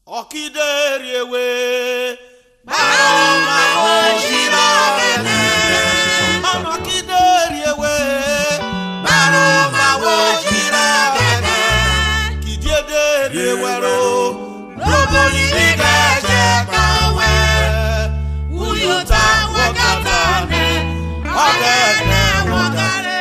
Okideriwe Baroma Wojirogene Okideriwe Baroma Wojirogene Kidiederiwe Roboli Bigaje Kawe Uyuta Wakatane Ogene Wagare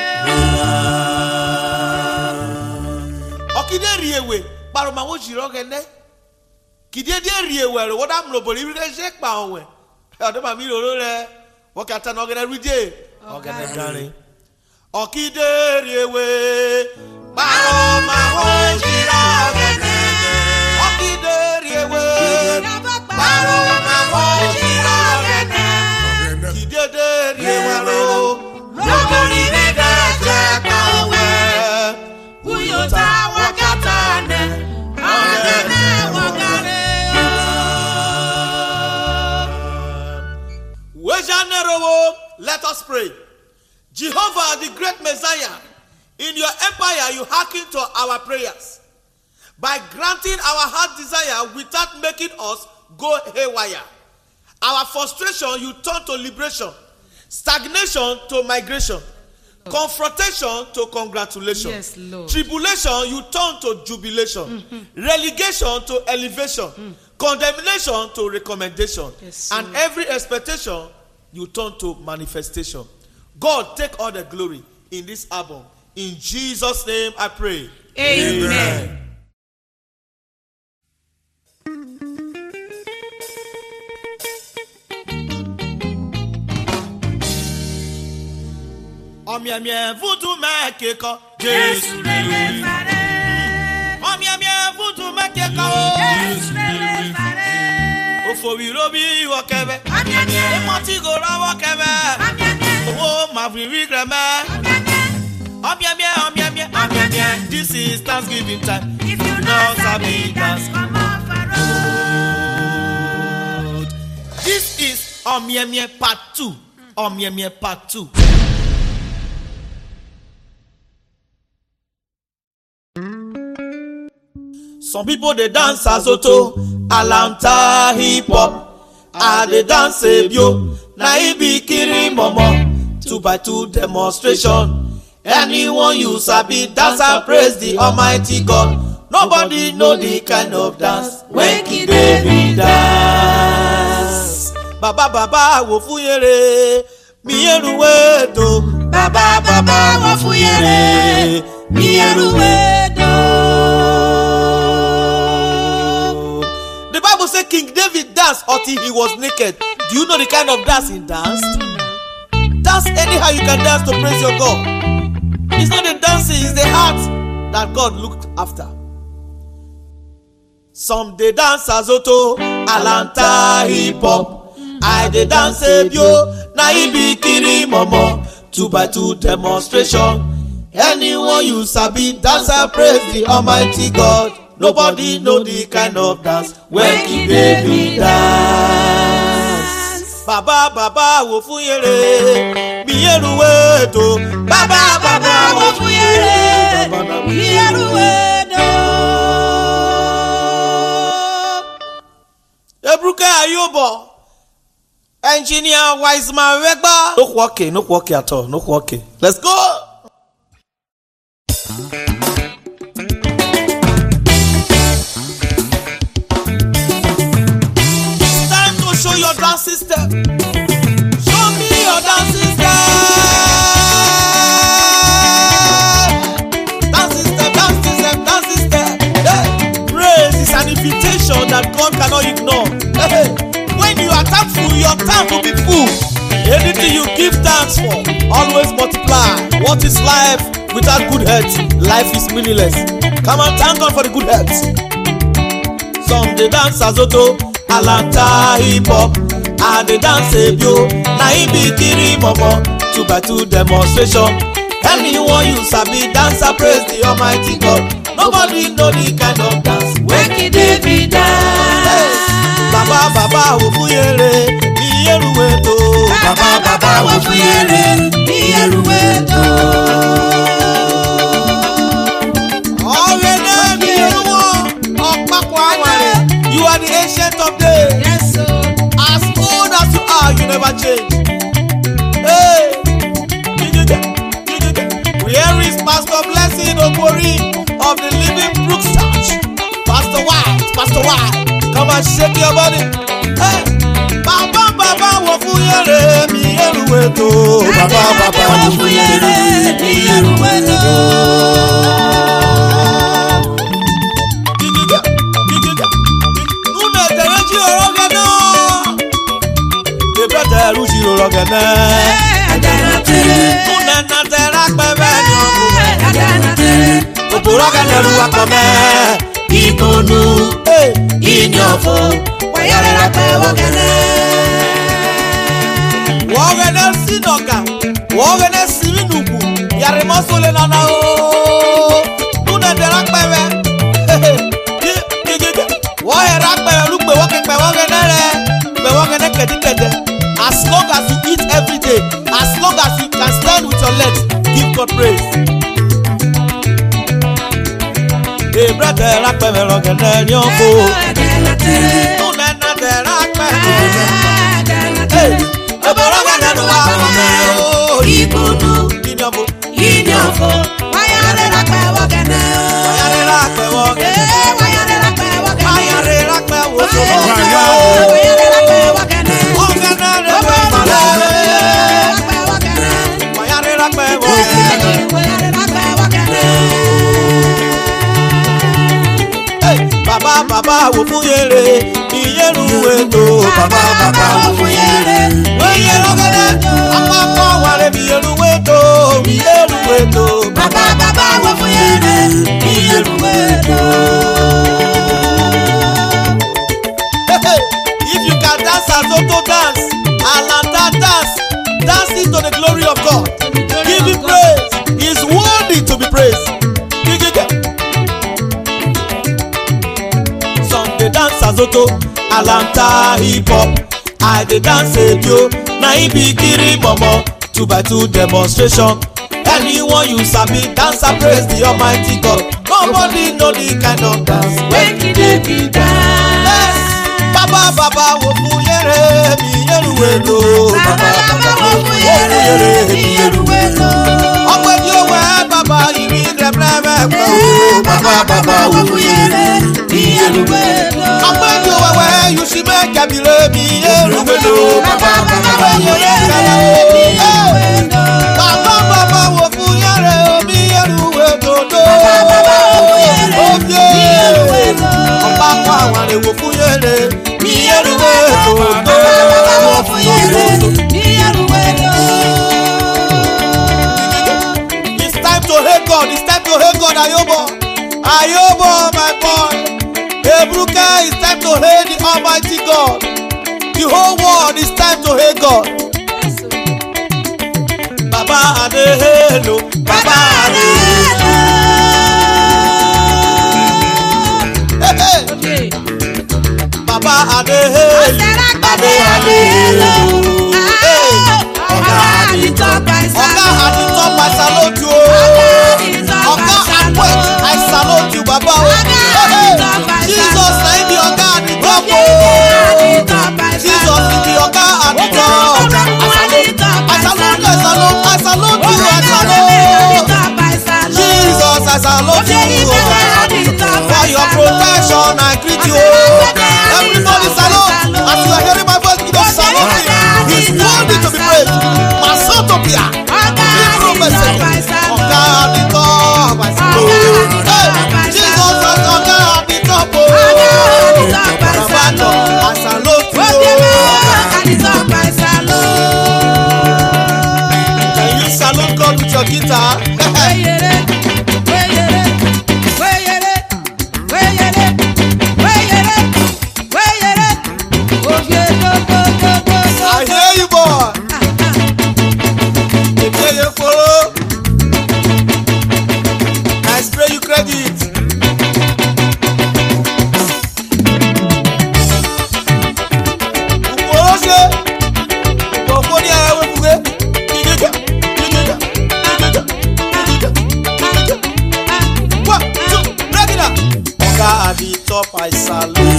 Okideriwe Baroma Wojirogene Kidiederiwe what am Roboli Bigaje Kawe Adama mi loro re wakata no ogene ruje ogene dare Okideriwe Baroma Wojirogene Okideriwe Baroma Wojirogene Kidiederiwe Roboli Bigaje Kawe Uyuta Wakatane Ogene Wagare Let us pray. Jehovah, the great Messiah, in your empire you hearken to our prayers by granting our heart desire without making us go haywire. Our frustration you turn to liberation, stagnation to migration, confrontation to congratulation, yes, Lord. Tribulation you turn to jubilation, relegation to elevation, condemnation to recommendation, yes, and every expectation you turn to manifestation. God, take all the glory in this album. In Jesus' name I pray. Amen. Omiamie vutu mekeko Jesu lele fare Omiamie vutu mekeko Jesu lele fare Ofowirobi wakebe Amiamie Emotigora wakebe Amiamie Oh maviri greme Omiamie This is Thanksgiving time. If you know Sabi dance come off a road. This is Omiamie part 2. Omiamie part 2. Some people they dance azoto, alanta hip hop. They dance ebio, na ibi kiri momo. 2x2 demonstration. Anyone you sabi dance and praise the Almighty God. Nobody know the kind of dance when King David dance. Baba wo fuyere, mi eruwedo. Baba wo fuyere, mi eruwedo. The Bible says King David danced until he was naked. Do you know the kind of dance he danced? Dance anyhow you can dance to praise your God. It's not the dancing, it's the heart that God looked after. Some they dance azoto, alanta hip hop. I they dance ebio, na ibi kiri momo. 2x2 demonstration. Anyone you sabi dance and praise the Almighty God. Nobody know the kind of dance when King David dance. Baba wo fuyere, mi eruwedo. Baba wo fuyere, mi eruwedo. Ebruke Ayobo, engineer Wiseman Wegba. No working at all. No working. Let's go. Show your dance system. Show me your dance system. Dance system. Hey. Praise is an invitation that God cannot ignore. Hey. When you are thankful, your tank will be full. Anything you give thanks for, always multiply. What is life without good health? Life is meaningless. Come on, thank God for the good health. Some they dance azoto, alanta hip hop. They dance ebio, na ibi kiri momo. 2x2 demonstration. Anyone you sabi dance and praise the Almighty God. Nobody know the kind of dance when King David dance. Baba wo fuyere, mi eruwedo. Baba wo fuyere, mi eruwedo. You are the ancient of days. Yes, so. As old as you are, you never change. Hey, where is Pastor Blessing Okori of the Living Brook Church? Pastor White, come and shake your body. Hey, Baba wo fuyere mi eruweto. Baba wo fuyere mi eruweto. Wogene sinoka, wogene siminuku, yare mosole nana o. Nuna dera kpewe, wohe rakpewe lukpe woke kpe wogene re, kpe wogene kedi. As long as you eat every day, as long as you can stand with your legs, give God praise. Hey, brother, rakpewe wogene nyongo. Nuna dera kpewe. Hey. Baba wo fuyere iyeruweto. Baba wo fuyere iyeruweto. Apapa wale iyeruweto. Baba wo fuyere iyeruweto. If you can dance Azoto dance, Alanta dance it to the glory of God. Give him praise. He is worthy to be praised. They dance Azoto, Alanta hip hop. I dey dance Edio, na im be kiri momo. 2x2 demonstration. Anyone you sabi dance and praise the Almighty God. Nobody know the kind of dance when he dey dance. Yes, Baba wo fuyere mi eruweto. Baba wo fuyere mi eruweto. Ọpẹ́ tí ó wẹ̀ bàbá ìrì rẹ̀ pẹ́ẹ́mẹ́ pẹ́. Baba wo fuyere mi eruweto. Ọpẹ́ tí ó wẹ̀wẹ̀ yóò sì mẹ́kẹ́ mi lé mi eruweto. Baba wo fuyere mi eruweto. Baba wo fuyere mi eruweto. Baba wo fuyere mi eruweto. Ọba kọ àwọn èèwọ̀ fuyere mi eruweto. Baba wo fuyere mi eruweto. It's time to hate God. It's time to hate God, Ayobo, my boy. Ebruka, it's time to hate the Almighty God. The whole world is time to hate God. Baba Adehelo, Baba Adehelo. Hey, Baba Adehelo, Baba Adehelo. Oga at the top, I salute you. Oga Akwet, I salute you, Baba. Jesus, na the Oga at the top. Jesus is the Oga at the top. I salute you. Jesus, I salute you. For your protection, I greet you. Everybody salute. As you are hearing my voice, you salute me.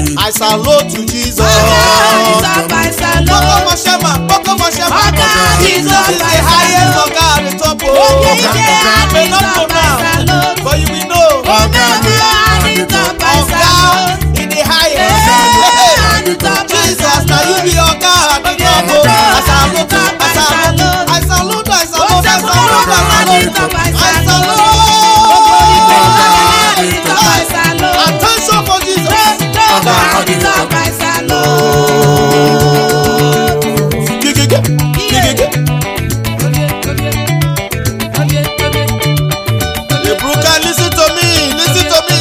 I salute to Jesus. I salute. Boko Moshema. Oga Jesus, This is the highest Oga at the top. You may not know now, but you will know. Oga in the highest. Jesus, now you be Oga at the top. I salute. Attention for Jesus. Listen to me.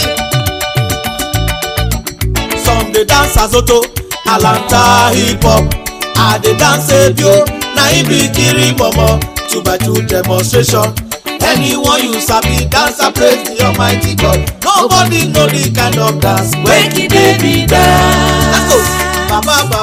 Some they dance azoto, Alanta hip hop. I dey dance ebio, na him be kiri momo. 2x2 demonstration. Anyone you sabi dance and praise the Almighty God. Nobody know the kind of dance when the baby dance. Let's go. Baba.